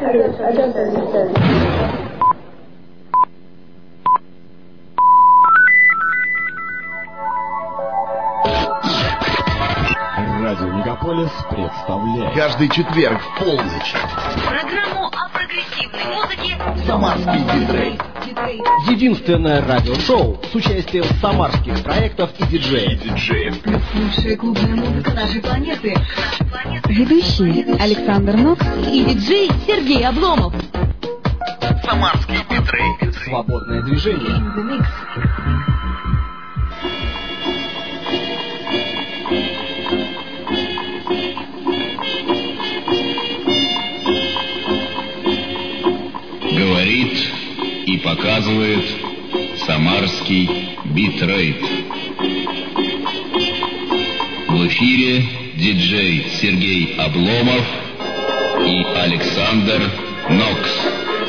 Радио Мегаполис представляет каждый четверг в полночь программу о прогрессивной музыке «Самарский битрейт». Единственное радиошоу с участием самарских проектов и диджеев. лучшая клубная музыка нашей планеты. Ведущие Александр Нокс и диджей Сергей Обломов. «Самарский битрейт». Свободное движение. Говорит и показывает самарский битрейт. В эфире диджей Сергей Обломов и Александр Нокс.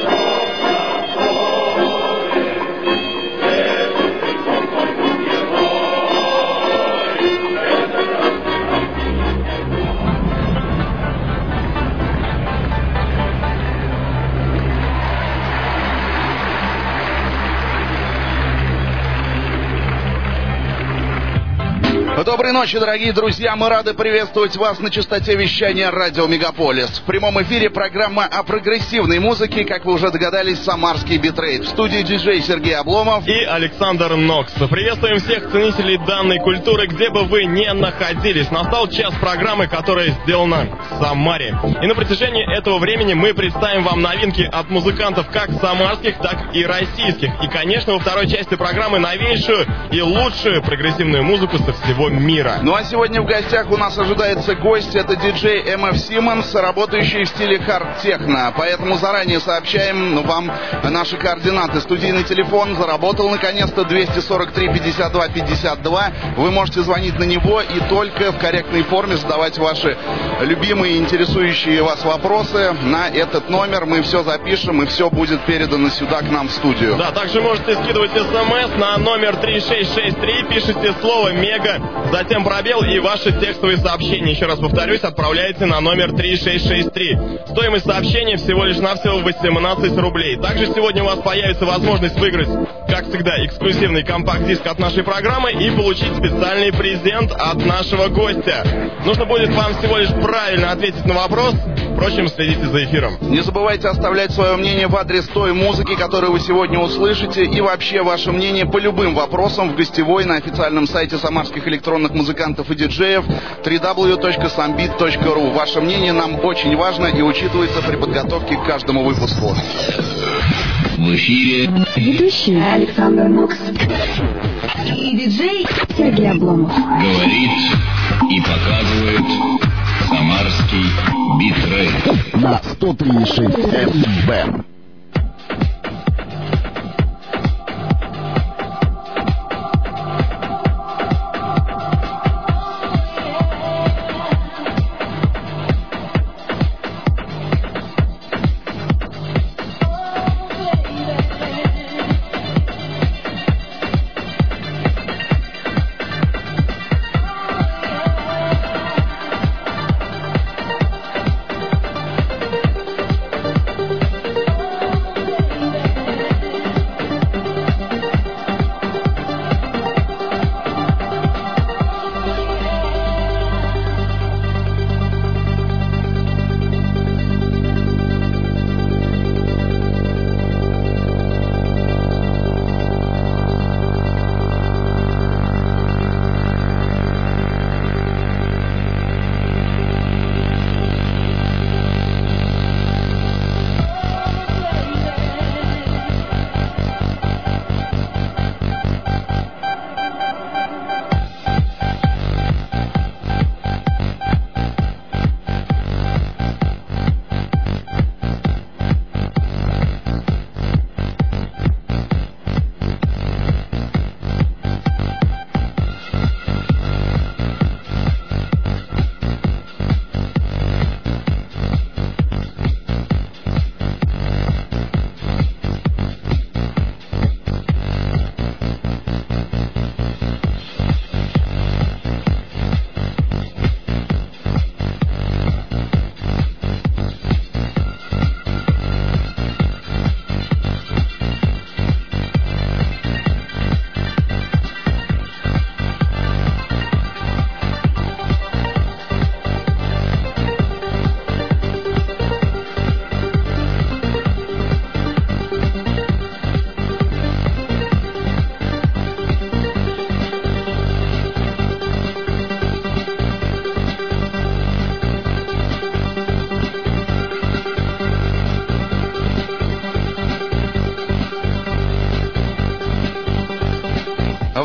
Доброй ночи, дорогие друзья! Мы рады приветствовать вас на частоте вещания радио Мегаполис. В прямом эфире программа о прогрессивной музыке, как вы уже догадались, «Самарский битрейт». В студии диджей Сергей Обломов и Александр Нокс. Приветствуем всех ценителей данной культуры, где бы вы ни находились. Настал час программы, которая сделана в Самаре. И на протяжении этого времени мы представим вам новинки от музыкантов как самарских, так и российских. И, конечно, во второй части программы новейшую и лучшую прогрессивную музыку со всего мира. Ну а сегодня в гостях у нас ожидается гость, это диджей MF Simmons, работающий в стиле хард-техно. Поэтому заранее сообщаем вам наши координаты. Студийный телефон заработал наконец-то 243-52-52. Вы можете звонить на него и только в корректной форме задавать ваши любимые, интересующие вас вопросы на этот номер. Мы все запишем и все будет передано сюда к нам в студию. Да, также можете скидывать смс на номер 3663, пишите слово «Мега», затем пробел и ваши текстовые сообщения. Еще раз повторюсь, отправляйте на номер 3663. Стоимость сообщения всего лишь навсего 18 рублей. Также сегодня у вас появится возможность выиграть, как всегда, эксклюзивный компакт-диск от нашей программы и получить специальный презент от нашего гостя. Нужно будет вам всего лишь правильно ответить на вопрос. Впрочем, следите за эфиром. Не забывайте оставлять свое мнение в адрес той музыки, которую вы сегодня услышите, и вообще ваше мнение по любым вопросам в гостевой на официальном сайте самарских электронных музыкантов и диджеев www.sambit.ru. Ваше мнение нам очень важно и учитывается при подготовке к каждому выпуску. В эфире Ведущие Александр Нокс И диджей Сергей Обломов. говорит и показывает самарский битрейт. на 103,6 FM.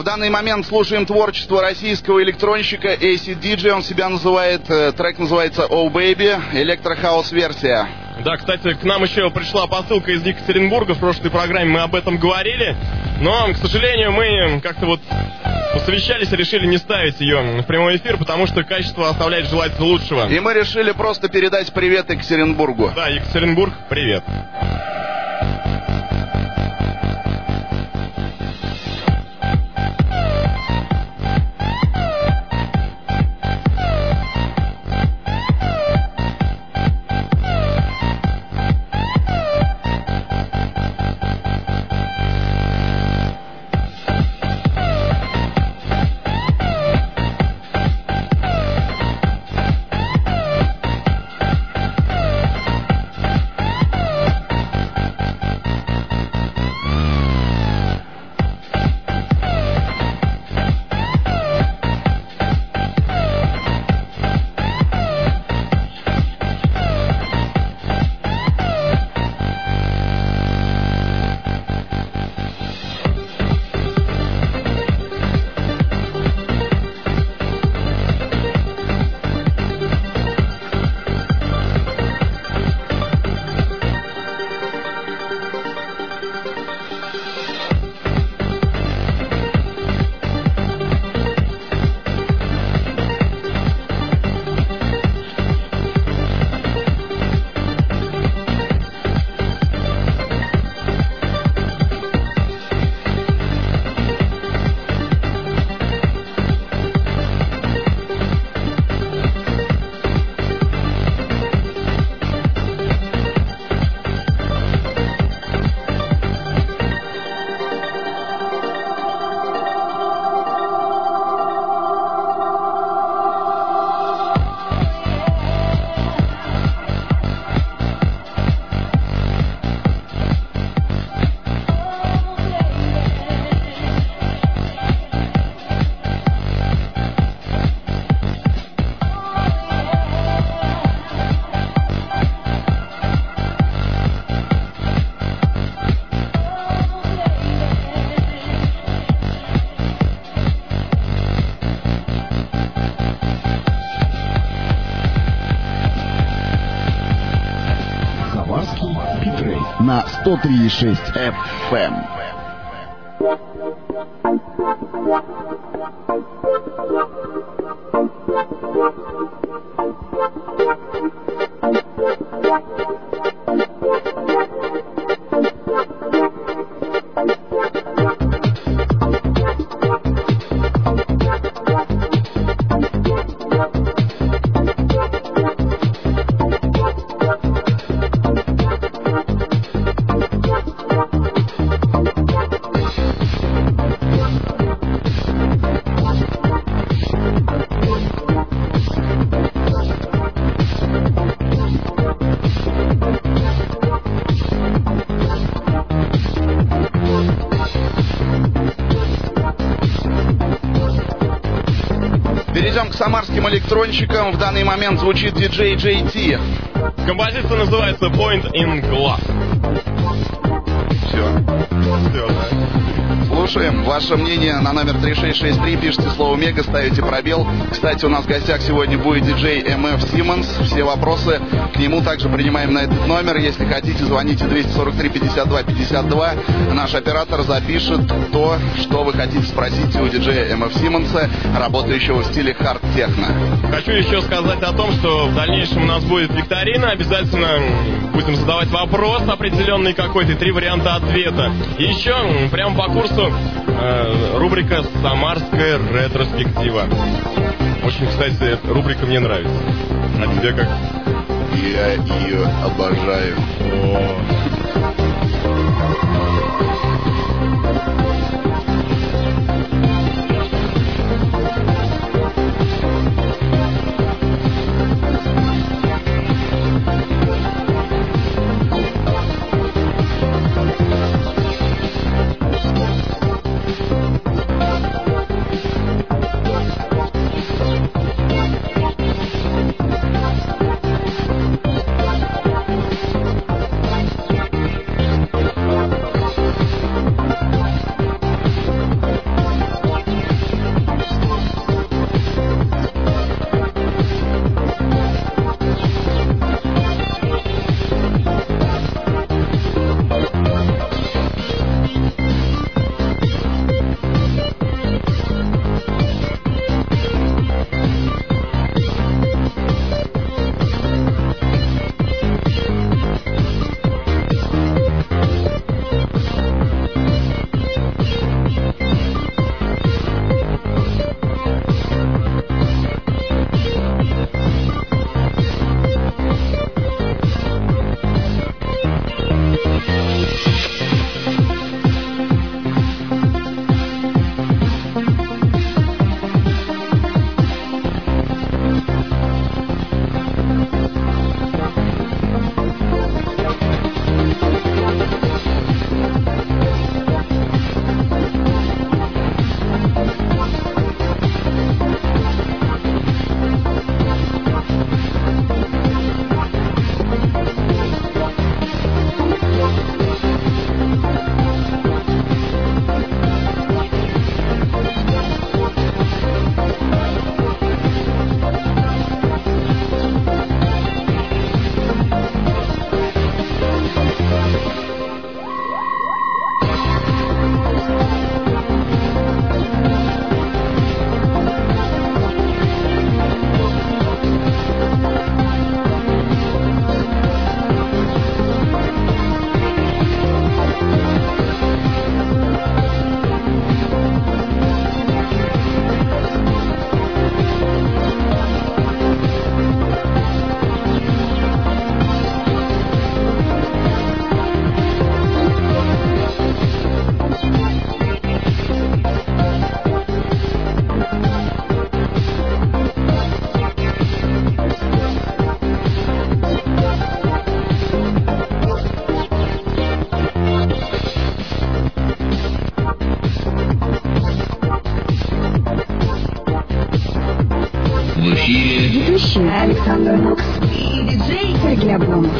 данный момент слушаем творчество российского электронщика Acid DJ. Он себя называет, трек называется «Oh Baby», электрохаус-версия. Да, кстати, к нам еще пришла посылка из Екатеринбурга. В прошлой программе мы об этом говорили. Но, к сожалению, мы как-то вот посовещались и решили не ставить ее в прямой эфир, потому что качество оставляет желать лучшего. И мы решили просто передать привет Екатеринбургу. Да, Екатеринбург, привет. На 103,6 FM. Перейдем к самарским электронщикам. В данный момент звучит диджей JT. Композиция называется Point in Glass. Все, да. Слушаем. Ваше мнение на номер 3663. Пишите слово «Мега», ставите пробел. Кстати, у нас в гостях сегодня будет диджей MF Simmons. Все вопросы к нему также принимаем на этот номер. Если хотите, звоните 243 52 52. Наш оператор запишет то, что вы хотите спросить у диджея MF Simmons, работающего в стиле хард-техно. Хочу еще сказать о том, что в дальнейшем у нас будет викторина. Обязательно будем задавать вопрос определенный какой-то, 3 варианта ответа. И еще прямо по курсу рубрика «Самарская ретроспектива». Очень, кстати, рубрика мне нравится. А тебе как? Я ее обожаю. Александр Нокс и диджей Сергей Обломов.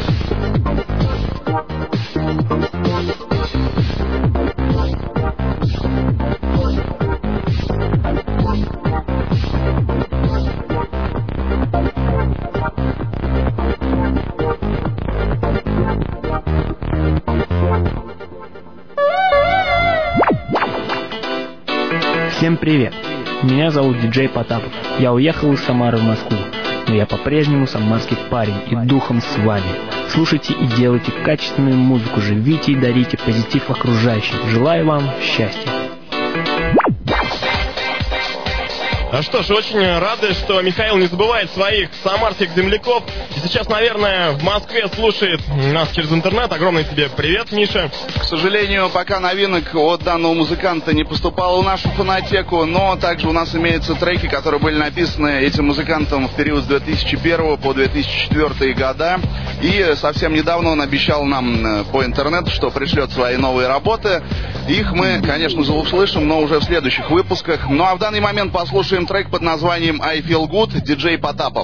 Всем привет! Меня зовут диджей Потапов. Я уехал из Самары в Москву, но я по-прежнему самарский парень и духом с вами. Слушайте и делайте качественную музыку, живите и дарите позитив окружающим. Желаю вам счастья! А что ж, очень рады, что Михаил не забывает своих самарских земляков. И сейчас, наверное, в Москве слушает нас через интернет. Огромный тебе привет, Миша. К сожалению, пока новинок от данного музыканта не поступало в нашу фонотеку, но также у нас имеются треки, которые были написаны этим музыкантом в период с 2001 по 2004 года. И совсем недавно он обещал нам по интернету, что пришлет свои новые работы. Их мы, конечно же, услышим, но уже в следующих выпусках. Ну а в данный момент послушаем трек под названием «I Feel Good», диджей Потапов.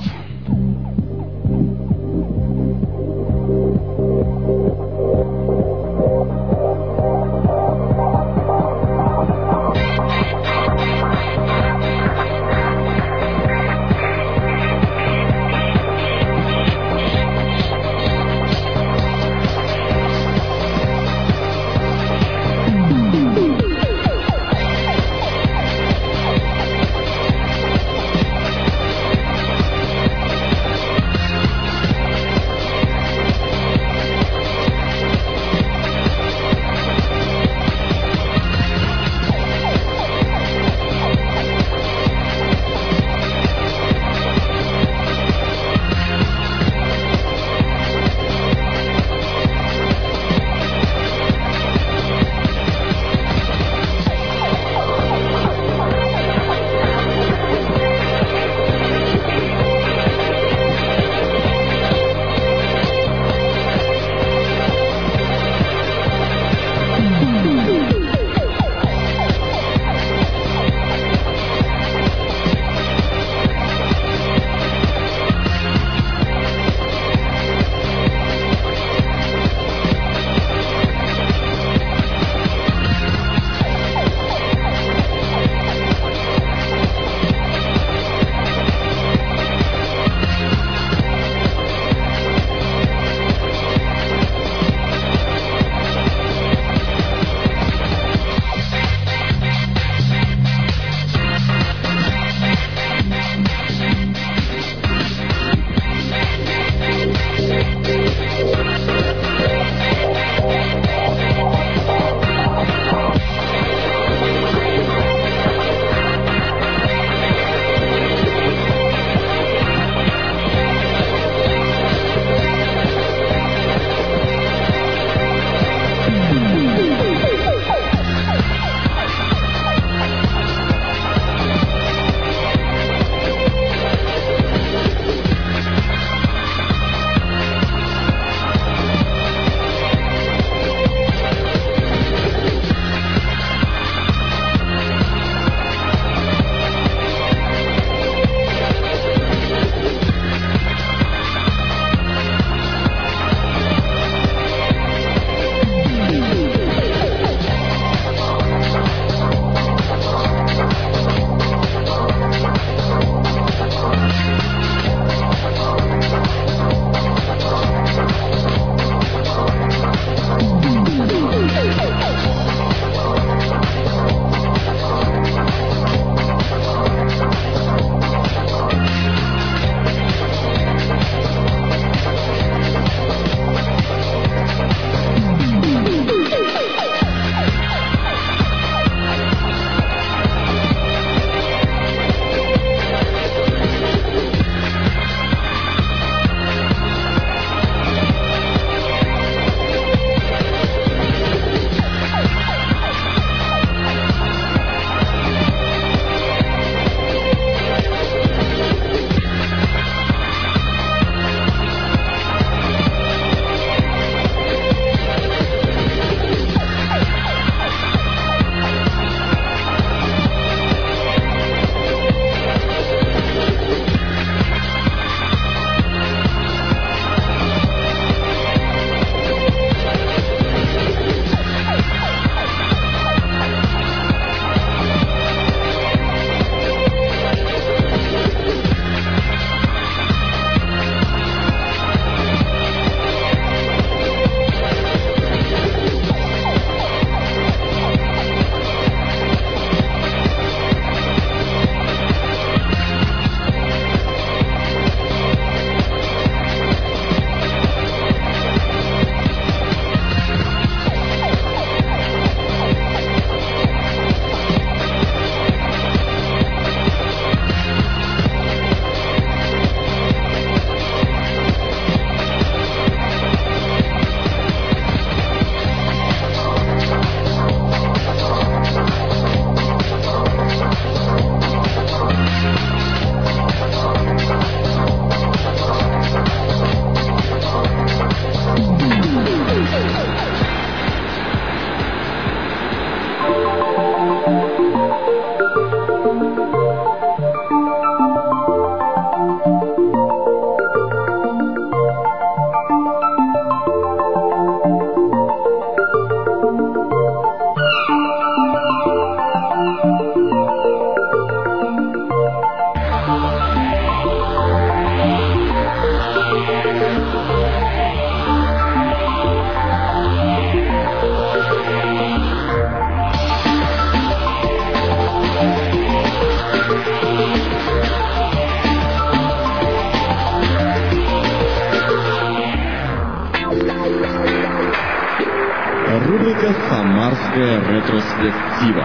Рубрика «Самарская ретроспектива».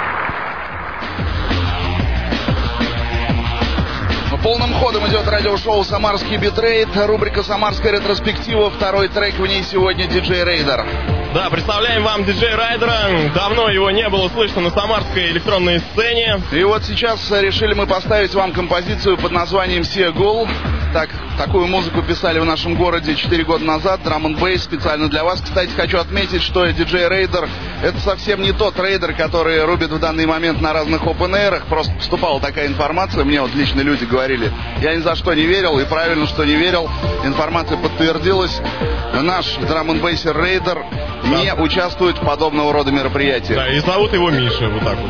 Полным ходом идет радиошоу «Самарский битрейт». Рубрика «Самарская ретроспектива». Второй трек в ней сегодня диджей Рейдер. Да, представляем вам диджей Райдера. Давно его не было слышно на самарской электронной сцене. И вот сейчас решили мы поставить вам композицию под названием «Сиагул». Такую музыку писали в нашем городе 4 года назад, драм-н-бейс, специально для вас. Кстати, хочу отметить, что диджей Рейдер — это совсем не тот рейдер, который рубит в данный момент на разных опен-эйрах. Просто поступала такая информация, мне вот лично люди говорили. Я ни за что не верил, и правильно, что не верил. Информация подтвердилась. Наш драм-н-бейсер Рейдер не участвует в подобного рода мероприятиях. Да, и зовут его Миша, вот так вот.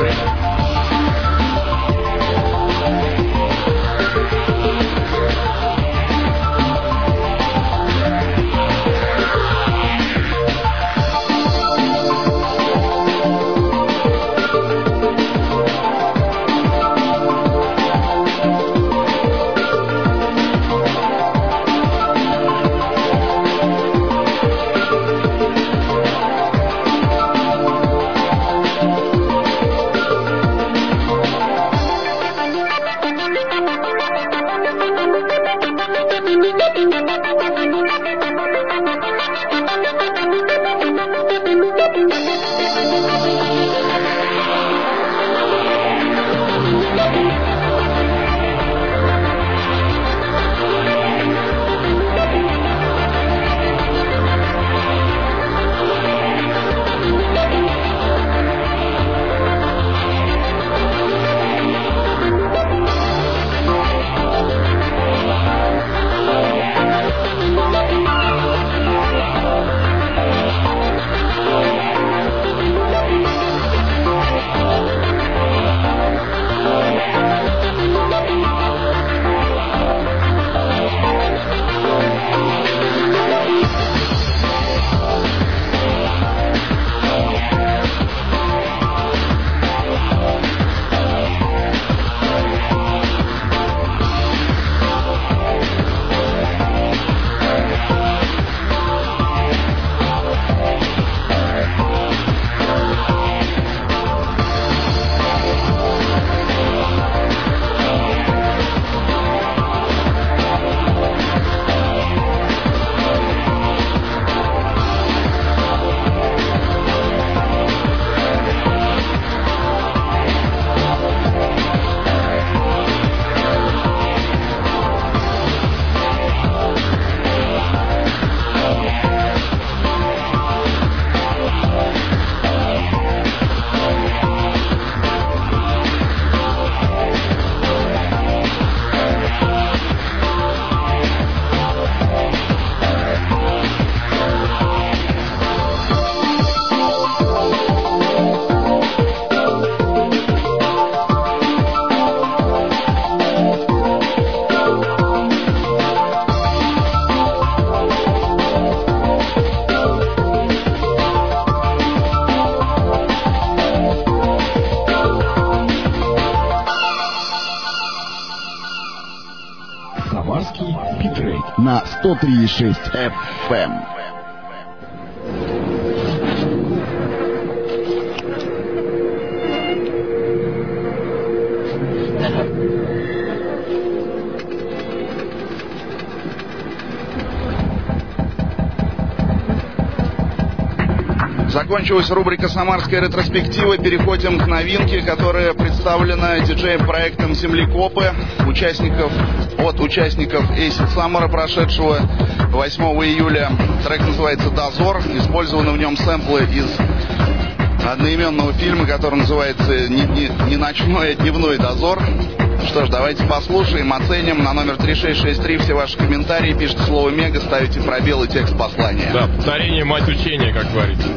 На 103,6 FM. Закончилась рубрика «Самарская ретроспектива». Переходим к новинке, которая представлена диджеем-проектом «Землекопы». От участников Acid Summer, прошедшего 8 июля. Трек называется «Дозор». Использованы в нем сэмплы из одноименного фильма, который называется «Не ночной, а дневной дозор». Что ж, давайте послушаем, оценим. На номер 3663 все ваши комментарии. Пишите слово «Мега», ставите пробел и текст послания. Да, повторение — мать учения, как говорится.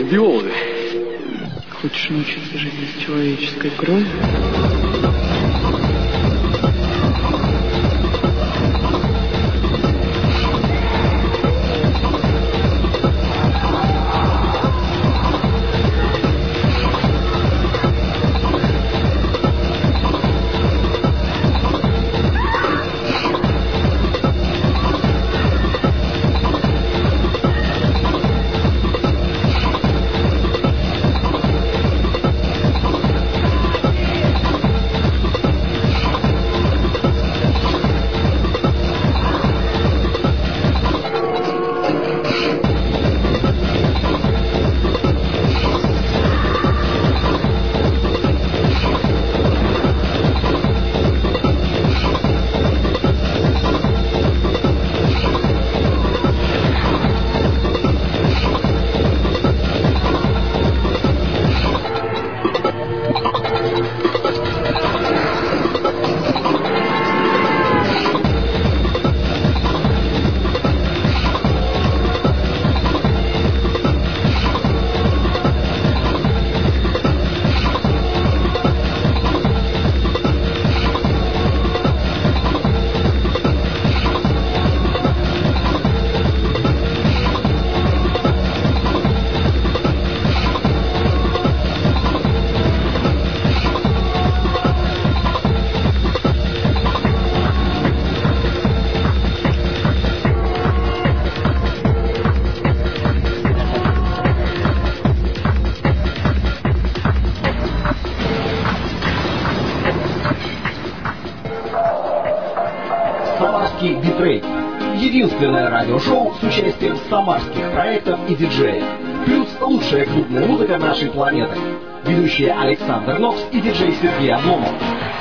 биологи. Хочешь научиться жить без человеческой крови? Битрейт. Единственное радиошоу с участием самарских проектов и диджеев. Плюс лучшая клубная музыка нашей планеты. Ведущие Александр Нокс и диджей Сергей Обломов.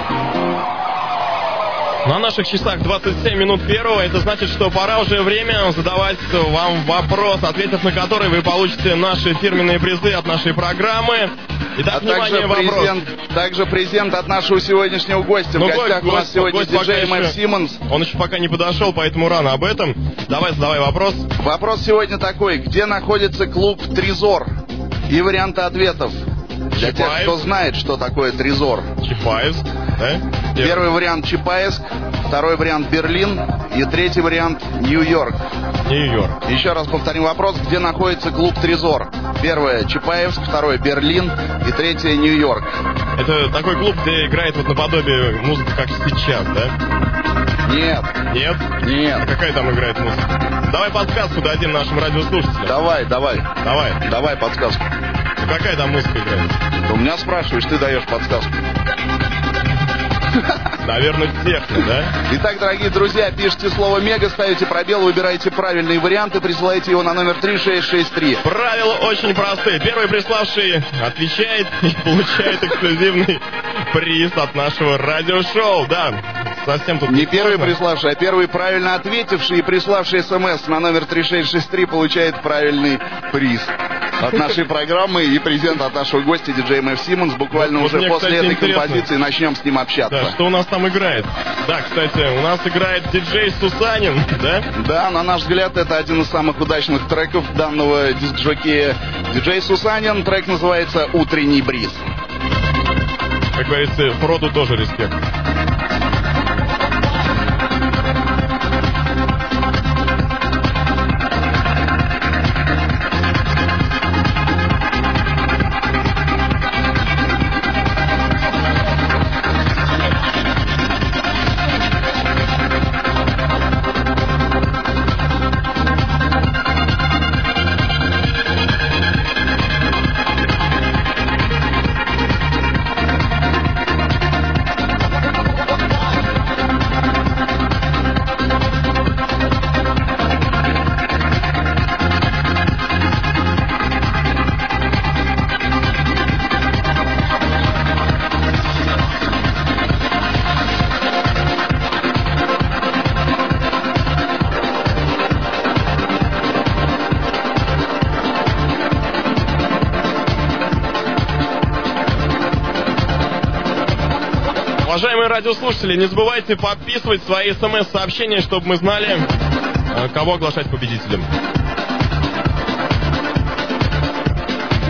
На наших часах 27 минут первого. Это значит, что пора уже время задавать вам вопрос, ответив на который вы получите наши фирменные призы от нашей программы. Итак, внимание, вопрос. Также презент от нашего сегодняшнего гостя. В гостях у нас сегодня диджей Мэв Симмонс. Он еще пока не подошел, поэтому рано об этом. Давай, задавай вопрос. Вопрос сегодня такой. Где находится клуб «Трезор»? И варианты ответов. Для тех, кто знает, что такое «Трезор». Чапаевск, да? Первый вариант Чапаевск, второй вариант Берлин и третий вариант Нью-Йорк. Нью-Йорк. Еще раз повторим вопрос. Где находится клуб «Трезор»? Первое Чапаевск, второй Берлин и третье Нью-Йорк. Это такой клуб, где играет вот наподобие музыка, как сейчас, да? Нет. Нет? Нет. А какая там играет музыка? Давай подсказку дадим нашим радиослушателям. Давай подсказку. А какая там музыка играет? Ты у меня спрашиваешь, ты даешь подсказку. Наверное, техно, да? Итак, дорогие друзья, пишите слово «Мега», ставите пробел, выбираете правильные варианты, присылаете его на номер 3663. Правила очень простые. Первый приславший отвечает и получает эксклюзивный приз от нашего радиошоу. Да, совсем тут не первый приславший, а первый правильно ответивший и приславший смс на номер 3663 получает правильный приз от нашей программы и презент от нашего гостя, диджея Мэв Симмонс. Буквально уже после этой композиции начнем с ним общаться. Да, что у нас там играет? Да, кстати, у нас играет диджей Сусанин, да? Да, на наш взгляд, это один из самых удачных треков данного диск-жокея. Диджей Сусанин, трек называется «Утренний бриз». Как говорится, Фроду тоже респект. Уважаемые радиослушатели, не забывайте подписывать свои смс-сообщения, чтобы мы знали, кого оглашать победителем.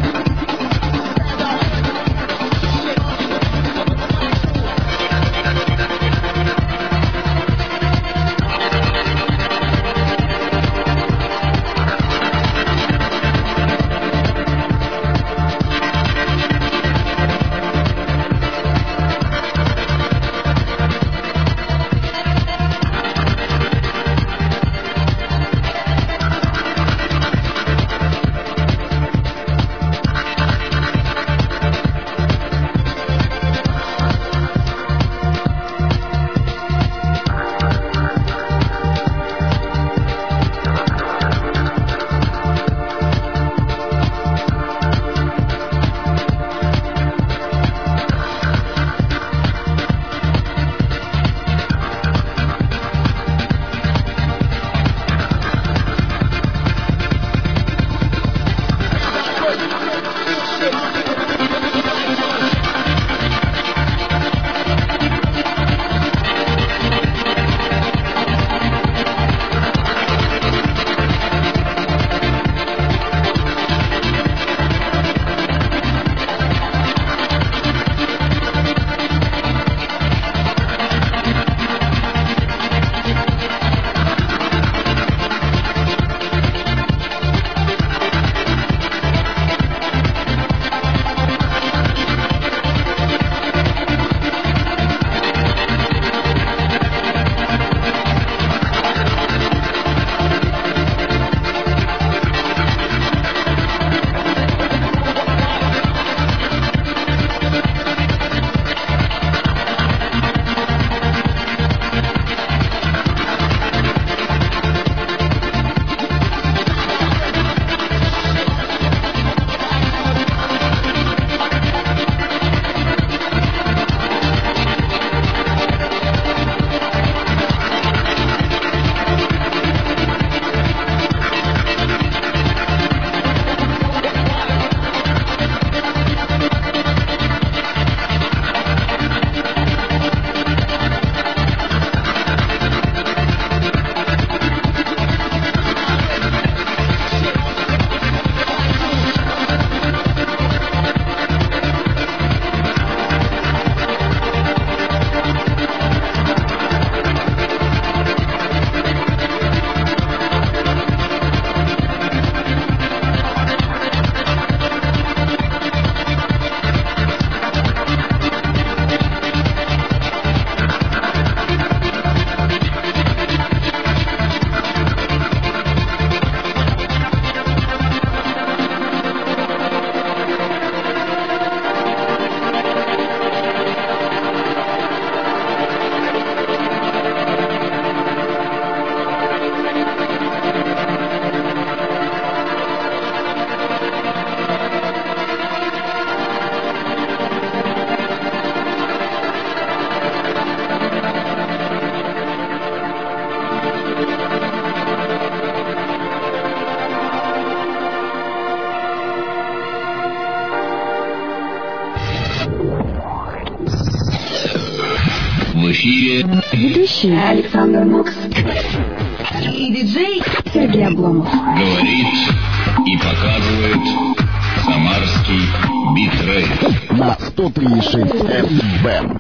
В эфире Ведущие Александр Нокс и диджей Сергей Обломов. говорит и показывает Самарский битрейт. На 103.6 FM.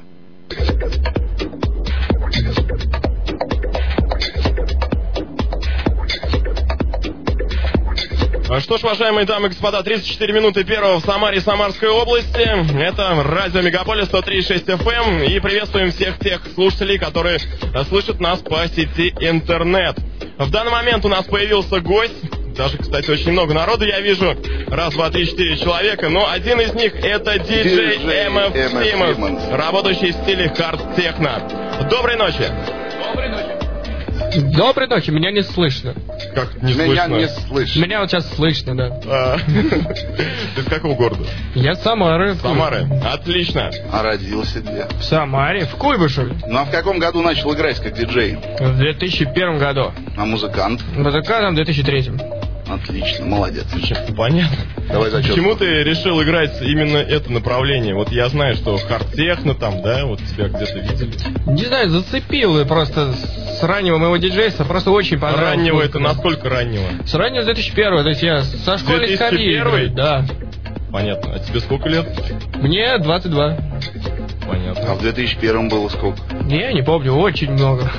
Что ж, уважаемые дамы и господа, 34 минуты первого в Самаре и Самарской области. Это радио Мегаполис 103.6 FM. И приветствуем всех тех слушателей, которые слышат нас по сети интернет. В данный момент у нас появился гость. Даже, кстати, очень много народу я вижу. Раз, два, три, четыре человека. Но один из них это диджей MF Simmons, работающий в стиле хард-техно. Доброй ночи. Доброй ночи. Доброй ночи, меня не слышно. Как не слышно? Меня не слышно. Меня вот сейчас слышно, да. Ты из какого города? Я с Самары. Самары. Отлично. А родился где? В Самаре, в Куйбышеве. Ну а в каком году начал играть как диджей? В 2001 году. А музыкант? Музыкантом в 2003. Отлично, молодец. Понятно. Давай зачет. Почему ты решил играть именно это направление? Вот я знаю, что хард-техно там, да, вот тебя где-то видели. Не знаю, зацепил просто с раннего моего диджейства, просто очень понравилось. Раннего это насколько раннего? С раннего 2001, то есть я со школьной скамьи. 2001? Да. Понятно. А тебе сколько лет? Мне 22. Понятно. А в 2001 было сколько? Я не помню, очень много.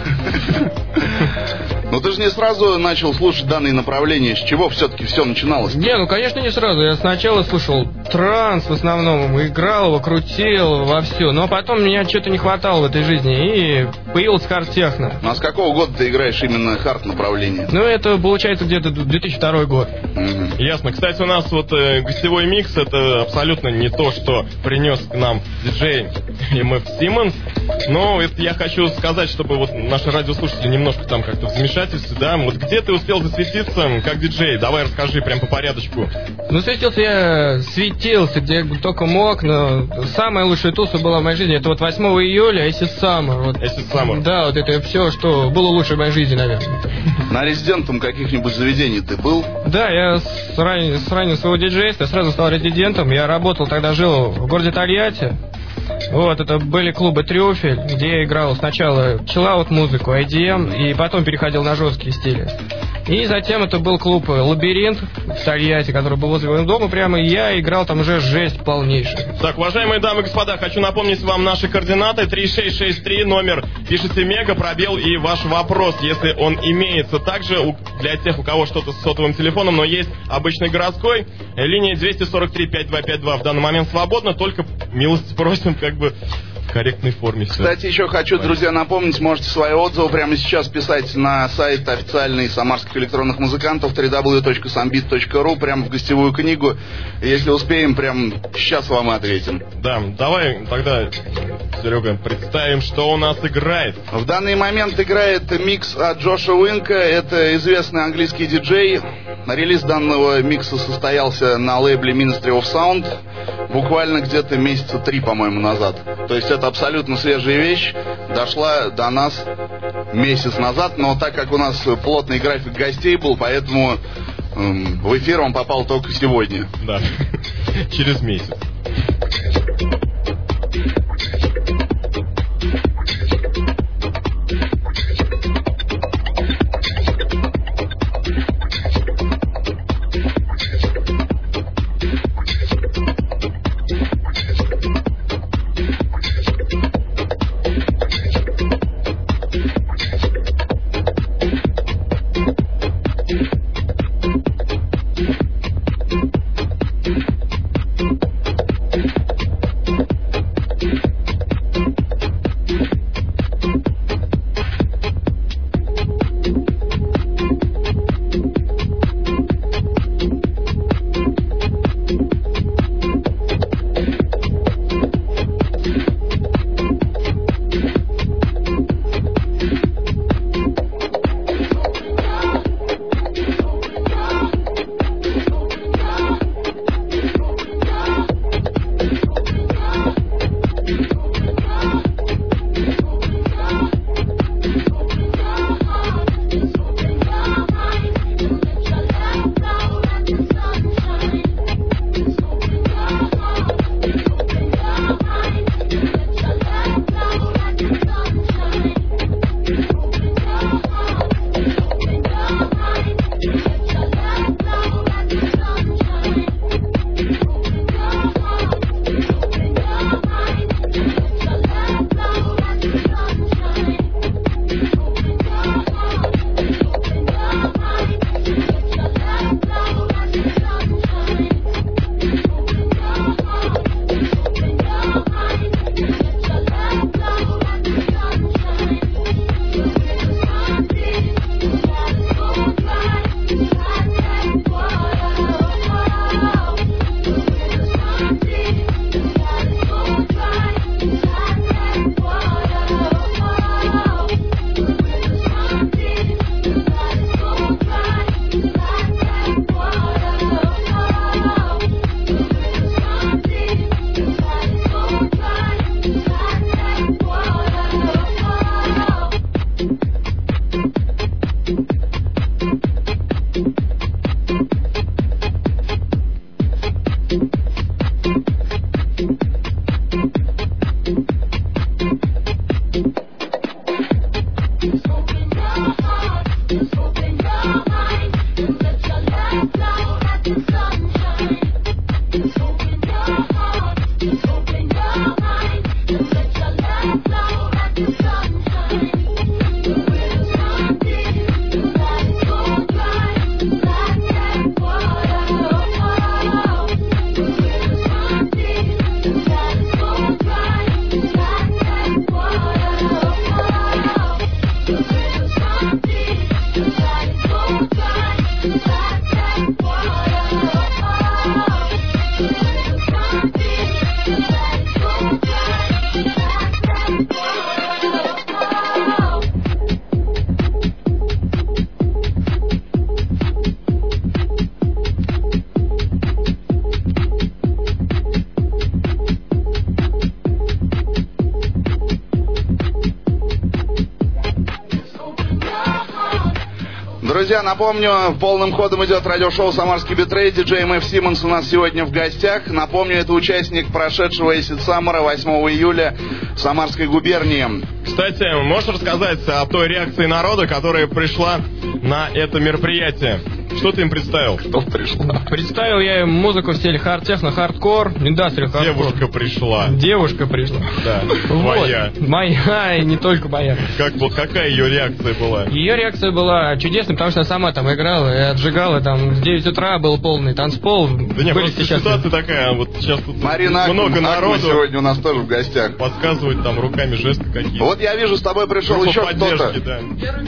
Ну ты же не сразу начал слушать данные направления. С чего все-таки все начиналось? Не, ну конечно не сразу. Я сначала слушал транс в основном, играл его, крутил во все. Но потом мне что-то не хватало в этой жизни, и появился хард-техно. Ну а с какого года ты играешь именно хард направление? Ну это получается где-то 2002 год. Ясно. Кстати, у нас вот гостевой микс это абсолютно не то, что принес к нам диджей MF Simmons. Но это я хочу сказать, чтобы вот наши радиослушатели немножко там как-то в замешательстве, да. Вот где ты успел засветиться как диджей? Давай расскажи прям по порядочку. Ну, светился, где только мог, но самая лучшая туса была в моей жизни. Это вот 8 июля, Acid Summer. Вот. Acid Summer. Да, вот это все, что было лучше в моей жизни, наверное. На резидентом каких-нибудь заведений ты был? Да, я с раннего своего диджейства сразу стал резидентом. Я работал, тогда жил в городе Тольятти. Вот, это были клубы «Трюфель», где я играл сначала чиллаут музыку, IDM, и потом переходил на жесткие стили. И затем это был клуб «Лабиринт» в Тольятти, который был возле моего дома прямо, и я играл там уже жесть полнейшая. Так, уважаемые дамы и господа, хочу напомнить вам наши координаты. 3663, номер, пишите мега, пробел и ваш вопрос, если он имеется. Также для тех, у кого что-то с сотовым телефоном, но есть обычный городской, линия 243-5252 в данный момент свободна, только милости просим, как бы в корректной форме. Кстати, еще хочу, друзья, напомнить, можете свои отзывы прямо сейчас писать на сайт официальный самарских электронных музыкантов www.sambit.ru, прямо в гостевую книгу. Если успеем, прям сейчас вам ответим. Да, давай тогда, Серега, представим, что у нас играет. В данный момент играет микс от Джоша Уинка. Это известный английский диджей. Релиз данного микса состоялся на лейбле Ministry of Sound буквально где-то месяца 3, по-моему, назад. То есть это абсолютно свежая вещь. Дошла до нас месяц назад, но так как у нас плотный график гостей был, поэтому в эфир он попал только сегодня. Да, через месяц. друзья, напомню, полным ходом идет радиошоу «Самарский битрейт». Диджей МФ Симмонс у нас сегодня в гостях. Напомню, это участник прошедшего Acid Summer 8 июля в Самарской губернии. Кстати, можешь рассказать о той реакции народа, которая пришла на это мероприятие? Что ты им представил? Что пришла? Представил я им музыку в стиле хард-техно, хардкор, индастриал хардкор. Девушка пришла. Девушка пришла. Да, моя. Моя, и не только моя. Какая ее реакция была? Ее реакция была чудесной, потому что она сама там играла и отжигала. Там в 9 утра был полный танцпол. Да нет, просто ситуация такая, вот сейчас тут Марина много народу. Сегодня у нас тоже в гостях. Подсказывают там руками жесты какие-то. Вот я вижу, с тобой пришел еще кто-то. Да.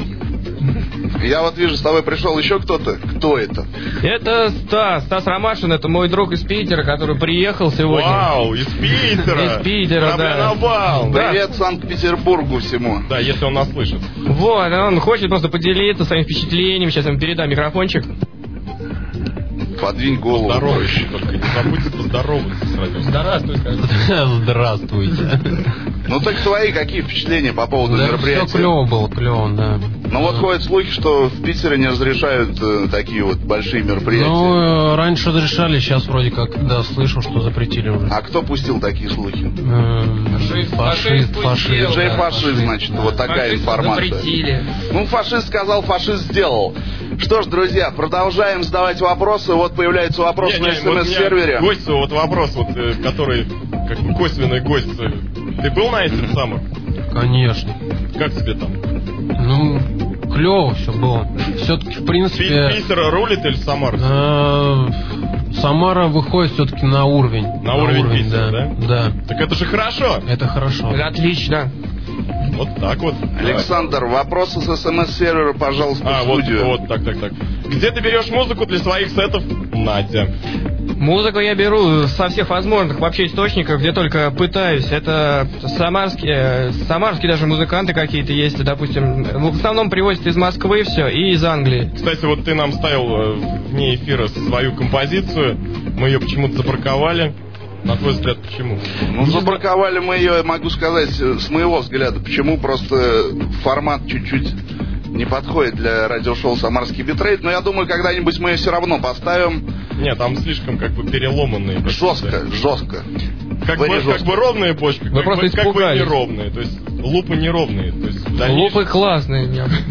Я вот вижу, с тобой пришел еще кто-то. Кто это? Это Стас Ромашин, это мой друг из Питера, который приехал сегодня. Вау, из Питера! Из Питера, да. Привет Санкт-Петербургу всему. Да, если он нас слышит. Вот, он хочет просто поделиться своими впечатлениями. Сейчас я ему передам микрофончик. Подвинь голову. Здоровье, только не забудьте поздороваться с радио. Здравствуй, Здравствуйте. Ну так твои какие впечатления по поводу мероприятия? Все клево было, да. Ну вот ходят слухи, что в Питере не разрешают такие вот большие мероприятия. Ну, раньше разрешали, сейчас вроде как, да, слышу, что запретили уже. А кто пустил такие слухи? Фашист. Диджей фашист, значит, вот такая информация. Запретили. Ну, фашист сказал, фашист сделал. Что ж, друзья, продолжаем задавать вопросы. Вот появляется вопрос на СМС-сервере. Гость, вот вопрос, вот, который как бы косвенный гость. Ты был на этих самых? Конечно. Как тебе там? Ну, клево все было. Все-таки, в принципе... Питер рулит или Самара? Самара выходит все-таки на уровень. На уровень Питера, да? Да. Так это же хорошо. Это хорошо. Отлично. Вот так вот. Александр, вопросы с СМС-сервера, пожалуйста, в студию. Вот, так. Где ты берешь музыку для своих сетов, Надя? Музыку я беру со всех возможных вообще источников, где только пытаюсь. Это самарские даже музыканты какие-то есть, допустим. В основном привозят из Москвы все и из Англии. Кстати, вот ты нам ставил вне эфира свою композицию. Мы ее почему-то забраковали. На твой взгляд, почему? Ну, забраковали мы ее, могу сказать, с моего взгляда. Почему? Просто формат чуть-чуть не подходит для радиошоу «Самарский битрейт». Но я думаю, когда-нибудь мы ее все равно поставим. Нет, там слишком как бы переломанные. Жестко. Как бы ровная почка, вы просто испугались. Как бы неровные. То есть лупы неровные. То есть лупы классные.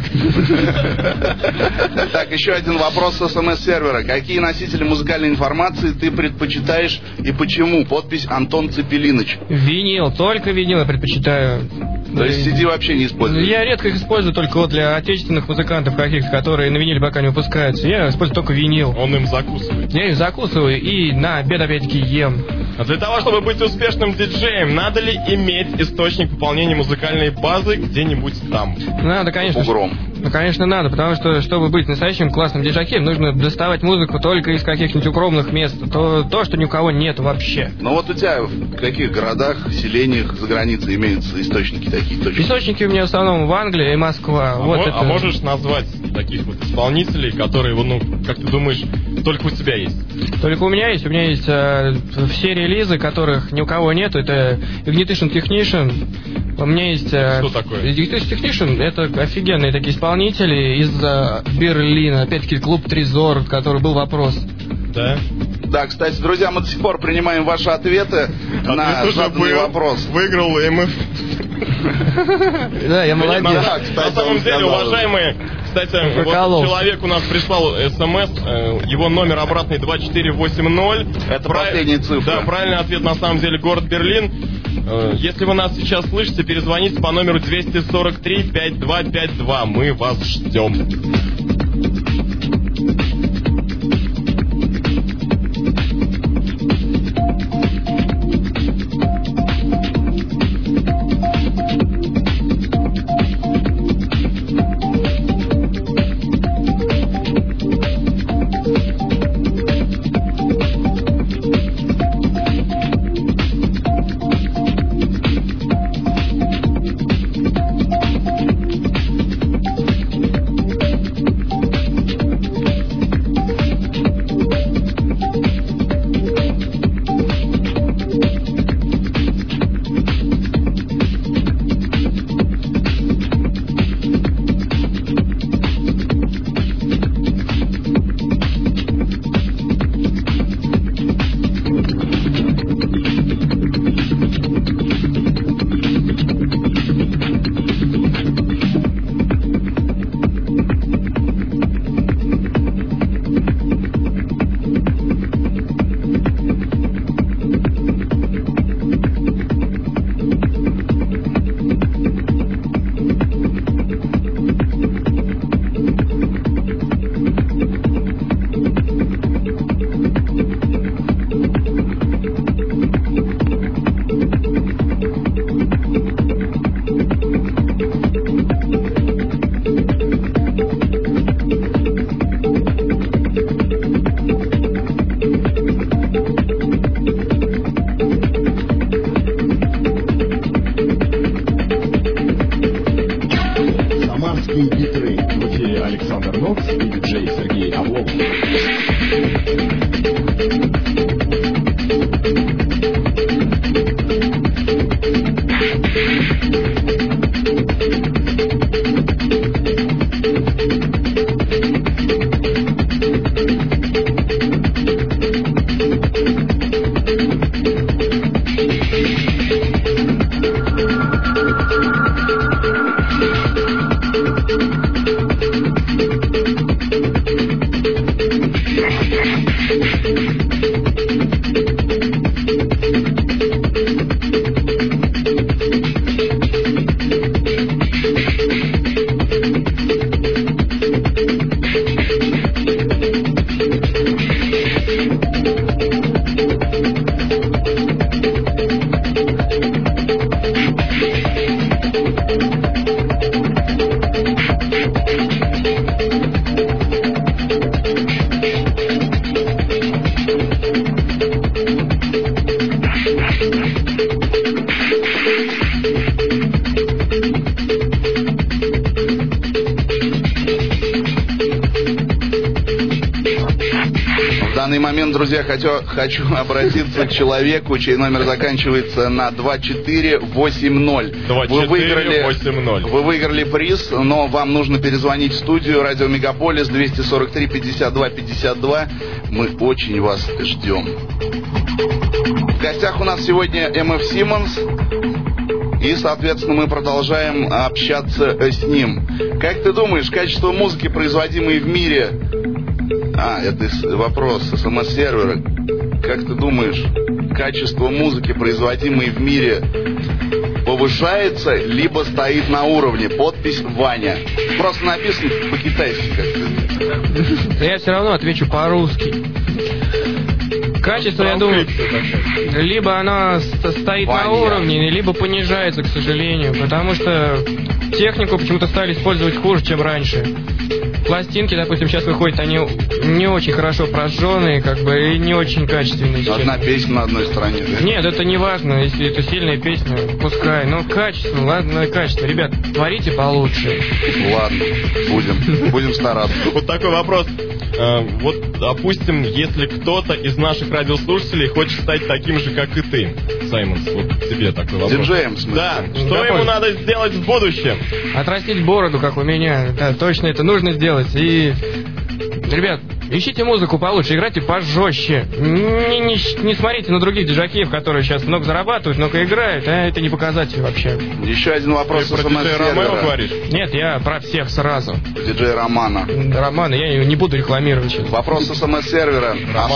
Так, еще один вопрос с СМС-сервера. Какие носители музыкальной информации ты предпочитаешь и почему? Подпись Антон Цепелиныч. Винил, только винил я предпочитаю. То есть CD вообще не используешь? Я редко их использую только вот для отечественных музыкантов каких-то, которые на виниле пока не выпускаются. Я использую только винил. Он им закусывает. Я их закусываю и на обед опять-таки ем. А для того, чтобы быть успешным диджеем, надо ли иметь источник пополнения музыкальной базы где-нибудь там? Надо, конечно. Бугром. Ну, конечно, надо, потому что, чтобы быть настоящим классным диджакеем, нужно доставать музыку только из каких-нибудь укромных мест. То, что ни у кого нет вообще. Ну вот у тебя в каких городах, селениях за границей имеются источники такие точки? Источники у меня в основном в Англии и Москва. А можешь назвать таких вот исполнителей, которые, ну, как ты думаешь, только у тебя есть? Только у меня есть. У меня есть все релизы, которых ни у кого нет. Это Ignition Technician. У меня есть... Что такое? Ignition Technician — это офигенные такие исполнители из Берлина. Опять-таки клуб Трезор, который был вопрос. Да? Да, кстати, друзья, мы до сих пор принимаем ваши ответы на заданный вопрос. Выиграл МФ. Да, я молодец. На самом деле, уважаемые, кстати, вот человек у нас прислал СМС, его номер обратный 2480. Это последняя цифра. Да, правильный ответ на самом деле город Берлин. Если вы нас сейчас слышите, перезвоните по номеру 243-5252. Мы вас ждем. Друзья, хочу обратиться к человеку, чей номер заканчивается на 2480. 2480. Вы выиграли приз, но вам нужно перезвонить в студию Радио Мегаполис 243 52 52. Мы очень вас ждем. В гостях у нас сегодня МФ Симмонс. И, соответственно, мы продолжаем общаться с ним. Как ты думаешь, качество музыки, производимой в мире... это вопрос СМС-сервера. Как ты думаешь, качество музыки, производимой в мире, повышается, либо стоит на уровне? Подпись Ваня. Просто написано по-китайски как-то. Я все равно отвечу по-русски. Качество, я думаю, либо оно стоит на уровне, либо понижается, к сожалению. Потому что технику почему-то стали использовать хуже, чем раньше. Пластинки, допустим, сейчас выходят, они не очень хорошо прожженные, и не очень качественные. Одна песня на одной стороне, да? Нет, это не важно, если это сильная песня, пускай. Но качество, ладно, качество. Ребят, творите получше. Ладно, будем стараться. Вот такой вопрос. Вот, допустим, если кто-то из наших радиослушателей хочет стать таким же, как и ты, Саймонс, вот тебе такой вопрос. Диджеем, в смысле? Да, что ему надо сделать в будущем? Отрастить бороду, как у меня. Да, точно это нужно сделать. И, ребят, ищите музыку получше, играйте пожестче. Не смотрите на других диджакеев, которые сейчас много зарабатывают, много играют, а это не показатель вообще. Еще один вопрос. Ты про диджея Ромео говоришь? Нет, я про всех сразу. Диджей Романа. Романа, я не буду рекламировать сейчас. Вопрос СМС-сервера.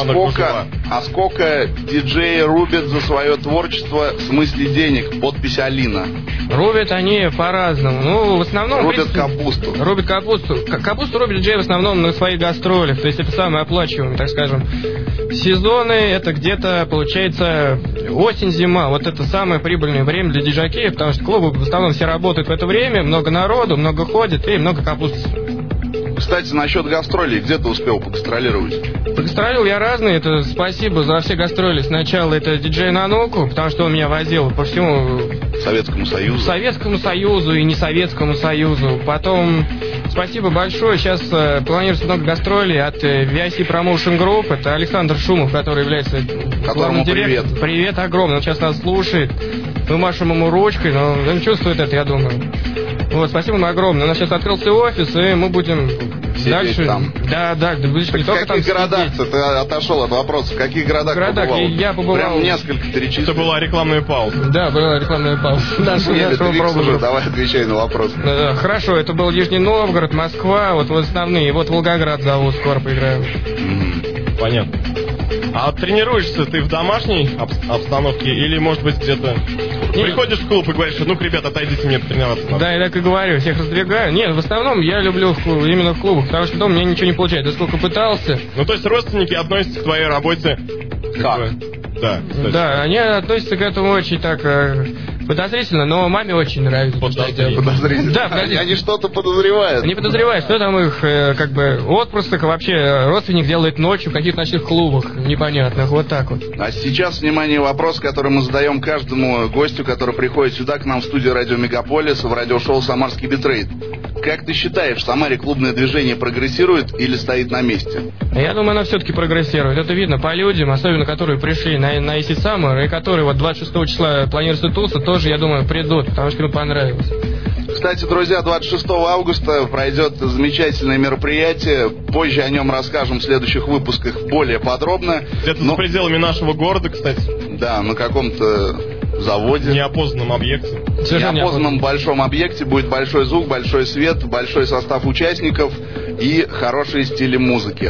А сколько диджеи рубят за свое творчество, в смысле денег? Подпись Алина. Рубят они по-разному. Ну, в основном... Рубят капусту. Рубят капусту. Капусту рубят диджеи в основном на своих гастролях. То есть это самое оплачиваемое, так скажем. Сезоны, это где-то, получается, осень-зима. Вот это самое прибыльное время для диджакеев, потому что клубы в основном все работают в это время, много народу, много ходит и много капусты. Кстати, насчет гастролей, где ты успел погастролировать? Погастролил я разные, это спасибо за все гастроли. Сначала это диджей Нануку, потому что он меня возил по всему Советскому Союзу. Советскому Союзу и не Советскому Союзу. Потом спасибо большое. Сейчас планируется много гастролей от VIC Promotion Group. Это Александр Шумов, который является главным директором. Привет. Привет огромный. Он сейчас нас слушает. Мы машем ему ручкой, но он чувствует это, я думаю. Вот, спасибо ему огромное. У нас сейчас открылся офис, и мы будем сидеть дальше. Там. Да, не только там. В каких городах ты отошел от вопроса? В каких городах побывал? Я побывал. Прям несколько перечислил. Это была рекламная пауза. Да, была рекламная пауза. Давай отвечай на вопрос. Хорошо, это был Нижний Новгород, Москва, вот основные. Вот Волгоград зовут, скоро поиграем. Понятно. А тренируешься ты в домашней обстановке или, может быть, где-то... Приходишь в клуб и говоришь, ну-ка, ребята, отойдите, мне потренироваться надо. Да, я так и говорю, всех раздвигаю. Нет, в основном я люблю именно в клубах, потому что дома у меня ничего не получается. Я сколько пытался. Ну, то есть родственники относятся к твоей работе... Как? Да, они относятся к этому очень так подозрительно, но маме очень нравится. Подозрительно? Да, подозрительно. Они что-то подозревают. Они подозревают, что там их отпрысках вообще родственник делает ночью в каких-то ночных клубах непонятных, вот так вот. А сейчас, внимание, вопрос, который мы задаем каждому гостю, который приходит сюда, к нам в студию Радио Мегаполис, в радиошоу «Самарский битрейт». Как ты считаешь, в Самаре клубное движение прогрессирует или стоит на месте? Я думаю, оно все-таки прогрессирует. Это видно по людям, особенно которые пришли на Acid Summer, и которые вот 26 числа планируется туса, тоже, я думаю, придут, потому что им понравилось. Кстати, друзья, 26 августа пройдет замечательное мероприятие. Позже о нем расскажем в следующих выпусках более подробно. Где-то за пределами нашего города, кстати. Да, на каком-то заводе. Неопознанном объекте. Неопознанном большом объекте будет большой звук, большой свет, большой состав участников и хорошие стили музыки.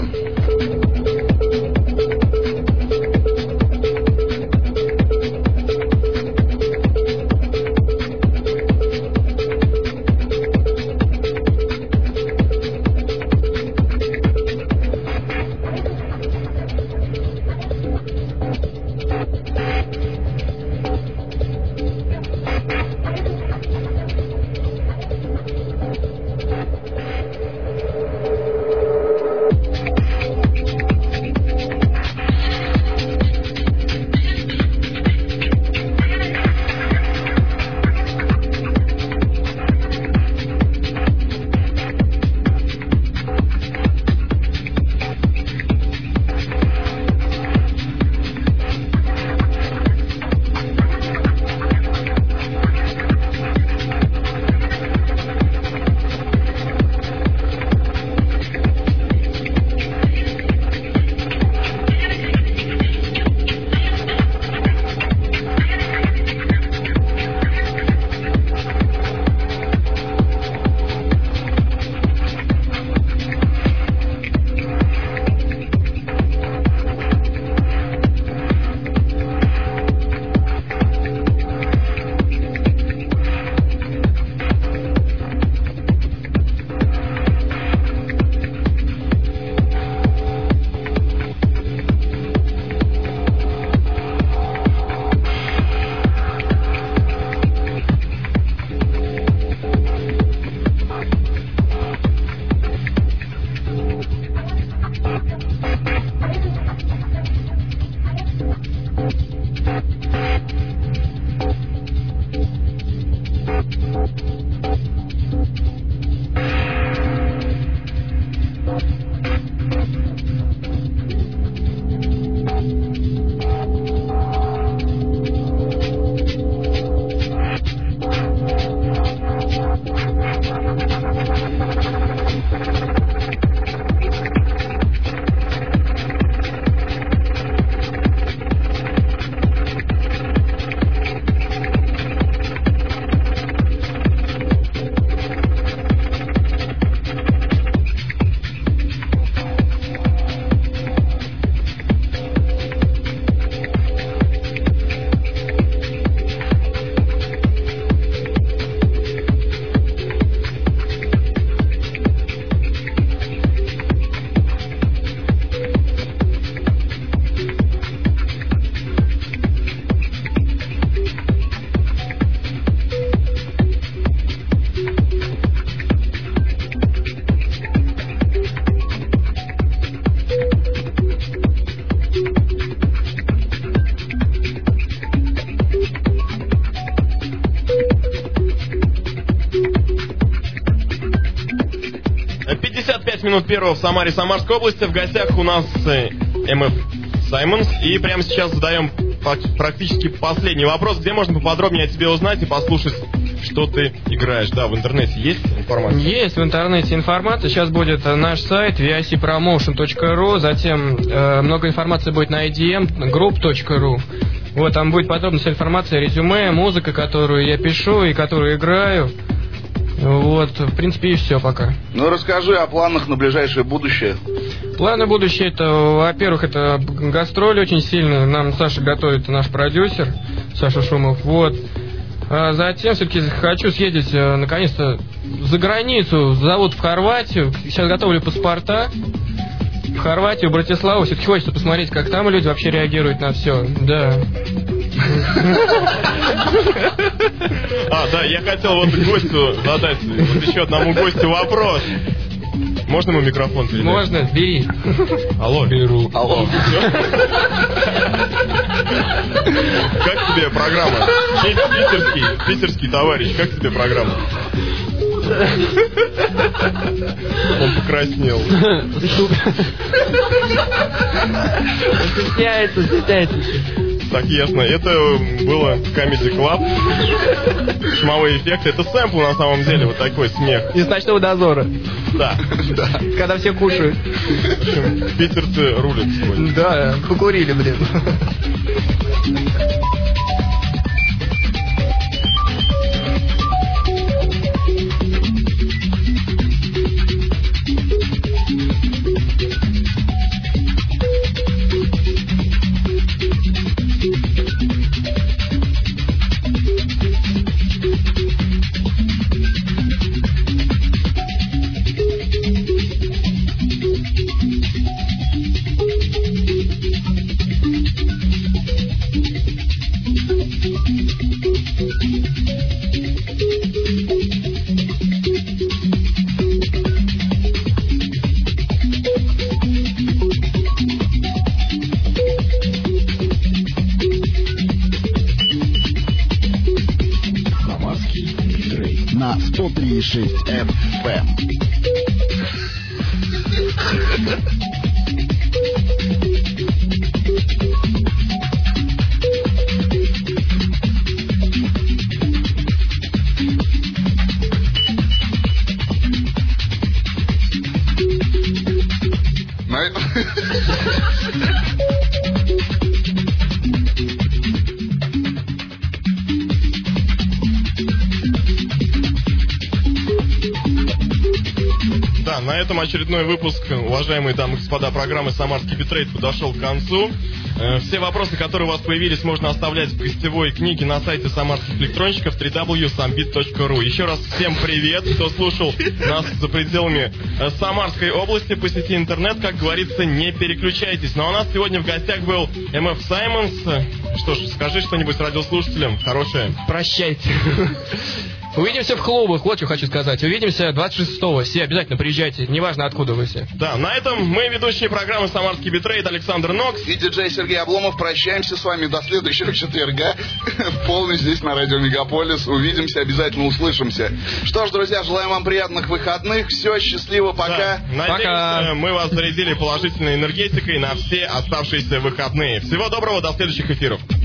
Минут первого в Самаре, Самарской области. В гостях у нас МФ Саймонс. И прямо сейчас задаем практически последний вопрос. Где можно поподробнее о тебе узнать и послушать, что ты играешь? Да, в интернете есть информация? Есть в интернете информация. Сейчас будет наш сайт vicpromotion.ru. Затем много информации будет на idmgroup.ru. Вот, там будет подробная вся информация, резюме, музыка, которую я пишу и которую играю. Вот, в принципе, и все пока. Ну, расскажи о планах на ближайшее будущее. Планы будущее, это, во-первых, это гастроли очень сильно. Нам Саша готовит, наш продюсер, Саша Шумов. Вот. А затем все-таки хочу съездить, наконец-то, за границу. Зовут в Хорватию. Сейчас готовлю паспорта. В Хорватию, в Братиславу. Все-таки хочется посмотреть, как там люди вообще реагируют на все. Да. Да, я хотел вот гостю задать, вот еще одному гостю вопрос. Можно ему микрофон передать? Можно, бери. Алло. Беру. Алло. Как тебе программа? Питерский товарищ, как тебе программа? Он покраснел. Стесняется. Так, ясно. Это было Comedy Club. Шумовые эффекты. Это сэмпл на самом деле, вот такой смех. Из «Ночного дозора». Да. Когда все кушают. В общем, питерцы рулят сегодня. Да, покурили, блин. На 103,6 FM. На этом очередной выпуск, уважаемые дамы и господа, программы «Самарский битрейт» подошел к концу. Все вопросы, которые у вас появились, можно оставлять в гостевой книге на сайте самарских электронщиков www.sambit.ru. Еще раз всем привет, кто слушал нас за пределами Самарской области по сети интернет. Как говорится, не переключайтесь. Ну а у нас сегодня в гостях был МФ Саймонс. Что ж, скажи что-нибудь радиослушателям хорошее. Прощайте. Увидимся в клубах, вот что хочу сказать. Увидимся 26-го. Все обязательно приезжайте, неважно откуда вы все. Да, на этом мы, ведущие программы «Самарский битрейт» Александр Нокс и диджей Сергей Обломов, прощаемся с вами до следующего четверга. В полночь здесь на радио Мегаполис. Увидимся, обязательно услышимся. Что ж, друзья, желаем вам приятных выходных. Все, счастливо, пока. Да, надеюсь, мы вас зарядили положительной энергетикой на все оставшиеся выходные. Всего доброго, до следующих эфиров.